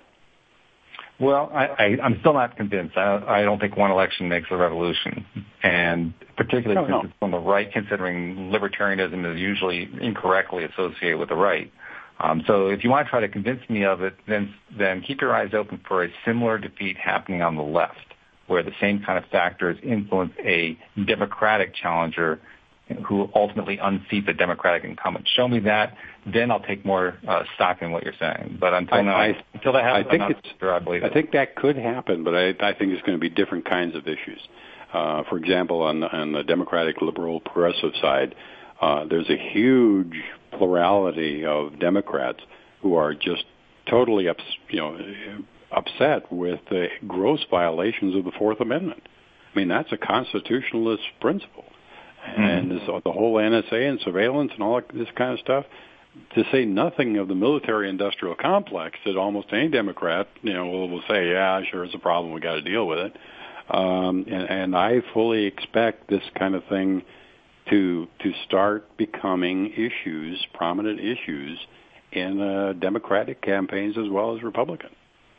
Well, I, I, I'm still not convinced. I, I don't think one election makes a revolution, and particularly no, since no. it's from the right, considering libertarianism is usually incorrectly associated with the right. Um, so if you want to try to convince me of it, then then keep your eyes open for a similar defeat happening on the left, where the same kind of factors influence a Democratic challenger who ultimately unseat the Democratic incumbent. Show me that, then I'll take more uh, stock in what you're saying. But until I, now, I, until that happens, I think I'm not it's, sure I believe I it. think that could happen, but I, I think it's going to be different kinds of issues. Uh, for example, on, on the Democratic, liberal, progressive side, uh, there's a huge plurality of Democrats who are just totally ups, you know, upset with the gross violations of the Fourth Amendment. I mean, that's a constitutionalist principle. And this, the whole N S A and surveillance and all this kind of stuff, to say nothing of the military-industrial complex that almost any Democrat, you know, will, will say, yeah, sure, it's a problem, we got to deal with it. Um, and, and I fully expect this kind of thing to to start becoming issues, prominent issues, in uh, Democratic campaigns as well as Republican.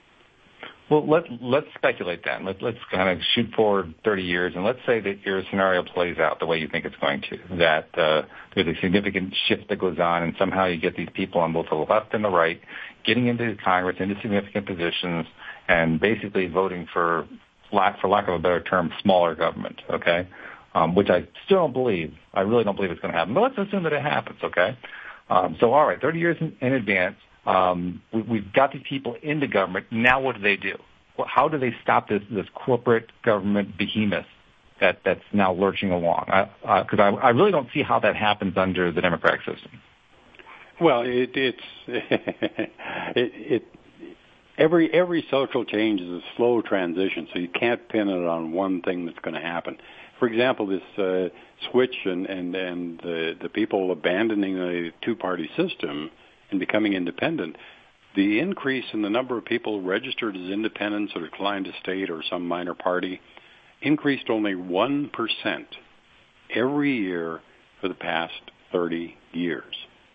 Well, let, let's speculate then. Let, let's kind of shoot forward thirty years, and let's say that your scenario plays out the way you think it's going to, that uh, there's a significant shift that goes on, and somehow you get these people on both the left and the right getting into Congress, into significant positions, and basically voting for, lack, for lack of a better term, smaller government, okay, um, which I still don't believe. I really don't believe it's going to happen, but let's assume that it happens, okay? Um, so, all right, thirty years in, in advance, Um, we, we've got these people into government. Now what do they do? Well, how do they stop this, this corporate government behemoth that, that's now lurching along? Because I, I, I really don't see how that happens under the democratic system. Well, it, it's it, it every every social change is a slow transition, so you can't pin it on one thing that's going to happen. For example, this uh, switch and and and the the people abandoning the two-party system and becoming independent, the increase in the number of people registered as independents or declined to state or some minor party increased only one percent every year for the past thirty years.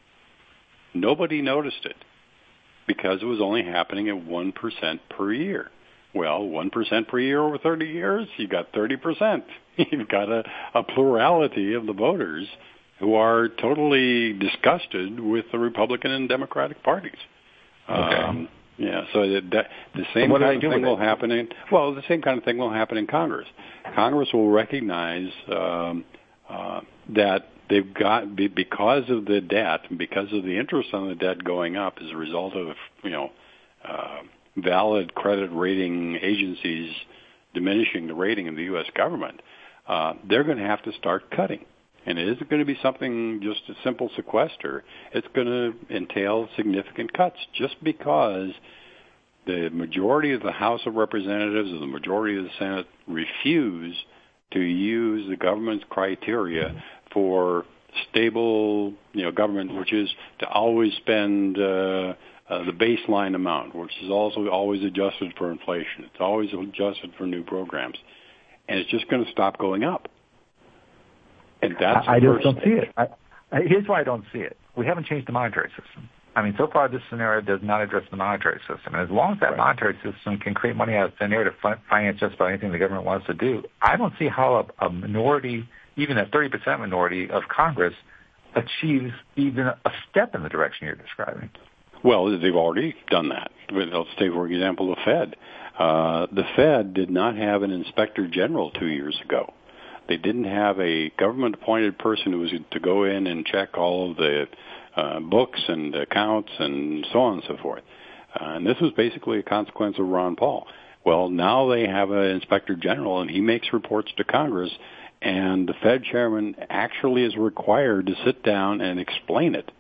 Nobody noticed it because it was only happening at one percent per year. Well, one percent per year over thirty years, you got thirty percent. You've got a, a plurality of the voters who are totally disgusted with the Republican and Democratic parties. Okay. Um, yeah, so that, that, the same what kind do of they do thing will happen in, well, the same kind of thing will happen in Congress. Congress will recognize um, uh, that they've got, because of the debt, because of the interest on the debt going up as a result of, you know, uh, valid credit rating agencies diminishing the rating of the U S government, uh, they're going to have to start cutting. And it isn't going to be something just a simple sequester. It's going to entail significant cuts just because the majority of the House of Representatives and the majority of the Senate refuse to use the government's criteria for stable, you know, government, which is to always spend uh, uh, the baseline amount, which is also always adjusted for inflation. It's always adjusted for new programs. And it's just going to stop going up. And that's I, I just don't see it. I, I, here's why I don't see it. We haven't changed the monetary system. I mean, so far this scenario does not address the monetary system. And as long as that right. monetary system can create money out of thin air to fi- finance just about anything the government wants to do, I don't see how a, a minority, even a thirty percent minority of Congress, achieves even a step in the direction you're describing. Well, they've already done that. Let's take, for example, the Fed. Uh, the Fed did not have an inspector general two years ago. They didn't have a government-appointed person who was to go in and check all of the uh, books and accounts and so on and so forth. Uh, and this was basically a consequence of Ron Paul. Well, now they have an inspector general, and he makes reports to Congress, and the Fed chairman actually is required to sit down and explain it.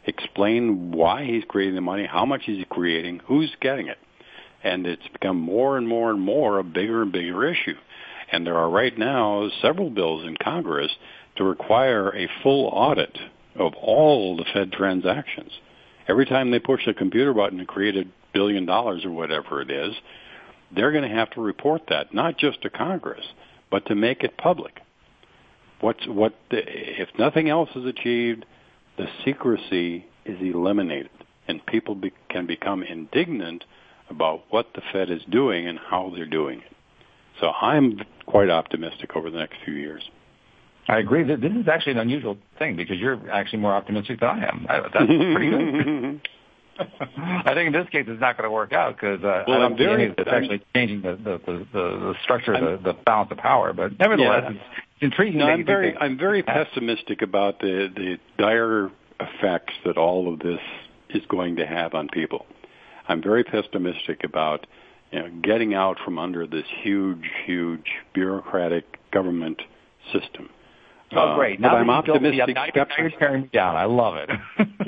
explain why he's creating the money, how much he's creating, who's getting it. And it's become more and more and more a bigger and bigger issue. And there are right now several bills in Congress to require a full audit of all the Fed transactions. Every time they push the computer button and create a billion dollars or whatever it is, they're going to have to report that, not just to Congress, but to make it public. What's, what the, if nothing else is achieved, the secrecy is eliminated, and people be, can become indignant about what the Fed is doing and how they're doing it. So I'm quite optimistic over the next few years. I agree. This is actually an unusual thing because you're actually more optimistic than I am. That's pretty good. I think in this case it's not going to work out because uh, well, I don't think any of it's actually changing the, the, the, the structure, the, the balance of power. But nevertheless, yeah. it's, it's intriguing. No, I'm very, I'm very pessimistic about the, the dire effects that all of this is going to have on people. I'm very pessimistic about you know, getting out from under this huge, huge bureaucratic government system. Oh, great. Uh, now I'm optimistic. Now you're tearing me down. I love it.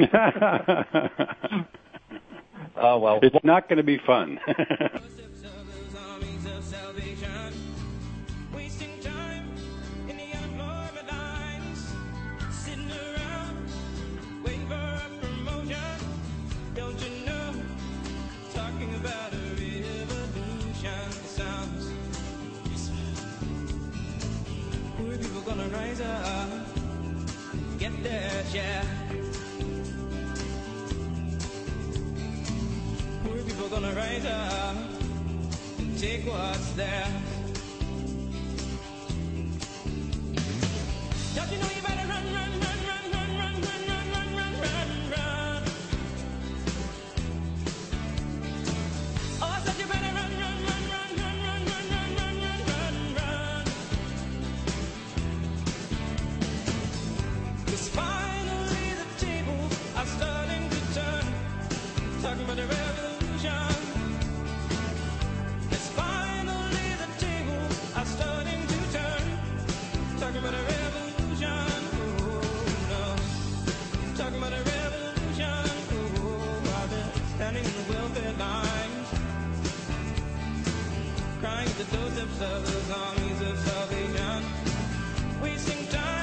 Oh, well. It's not going to be fun. Rise up, get their share. Poor people gonna rise up and take what's theirs. Don't you know you better run, run, run, run, run, run, run, run, run, run, run, run. Oh, I said you better run, run, run, run, run, run, run, run, run, run, run. Finally the tables are starting to turn, talking about a revolution. Yes, finally the tables are starting to turn, talking about a revolution. Oh no, talking about a revolution. Oh, while they're standing in the welfare lines, crying at the doorsteps of those armies of salvation, wasting time.